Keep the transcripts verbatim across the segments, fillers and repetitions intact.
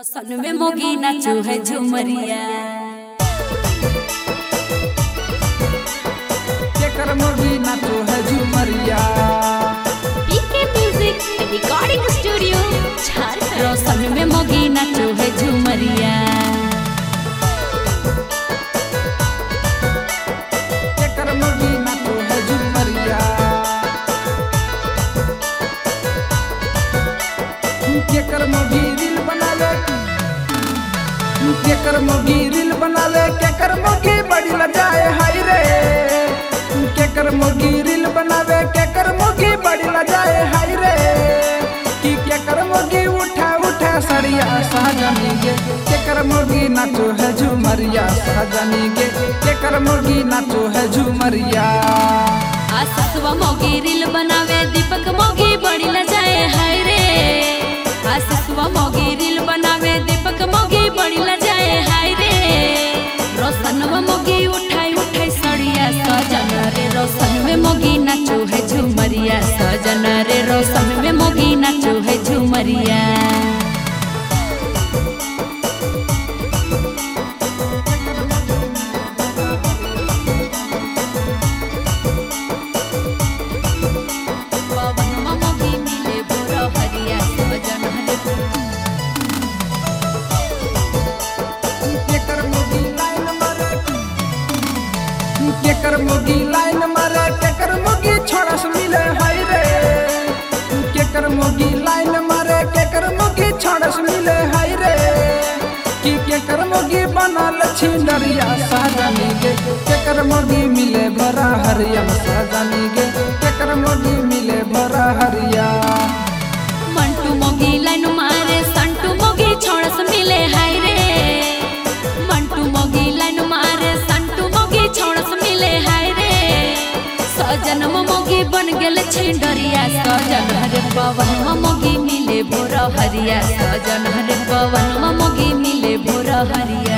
रोशन में मोगी नाचो है झुमरिया केकर मोगी नाचो है झुमरिया। PK music recording studio Jharkhand. Roshan में मोगी नाचो है झुमरिया केकर मोगी नाचो है झुमरिया। केकर मोगी रील बनावे केकर मोगी रील बनावे केकर मोगी बड़ी लजाए हाय रे। केकर मोगी रील बनावे केकर मोगी बड़ी लजाए हाय रे। कि केकर मोगी उठा उठा सड़िया सहजनी गे केकर मोगी नाचो है झुमरिया सहजनी गे केकर मोगी नाचो है झुमरिया। आसुआ मोगी रील बनावे दीपक मोगी बड़ी लजाए हाय रे। आसुआ मोगी रील बनावे दीपक मोगी बड़ी लजाए हाय रे। रोशन में मोगी उठाई उठाई सड़िया सजन रे। रोशन में मोगी नाचो है झुमरिया सजन रे। रोशन में मोगी नाचो है झुमरिया। केकर मोगी लाइन मारे केकर मोगी छोड़स मिले हाय रे। केकर मोगी लाइन मारे केकर मोगी छोड़स मिले हाय रे। कि केकर मोगी बनल छिंदरिया सहजनी गे केकर मोगी मिले भरा हरिया सहजनी गे केकर मोगी मिले भरा हरिया। मंटू मोगी लाइन मारे संटू मोगी छोड़स मिले हाय रे। मंटू मोगी लाइन मारे संटू मोगी छोड़स मिले हाय रे। सजन मोगी बन गेल छिंडरिया सजन हरे पवन मोगी मिले भोर हरिया सजन हरे पवन मोगी मिले भोर हरिया।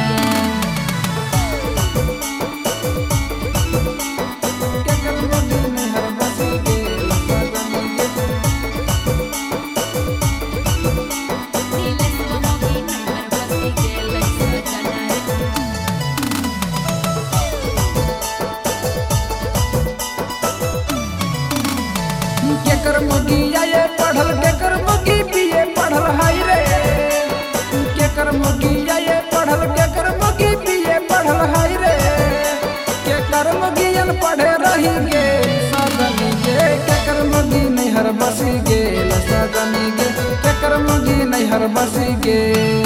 केकर मोगी नहर बसी गेल सहजनी गे केकर मोगी आए पढ़ल केकर मोगी बीए पढ़ल हाय रे। केकर मोगी आए पढ़ल केकर मोगी बीए पढ़ल हाय रे। केकर मोगी पढ़े रही गे सजनी गे केकर मोगी नैहर बसी गेल सजनी गे केकर मोगी नैहर बसी गे।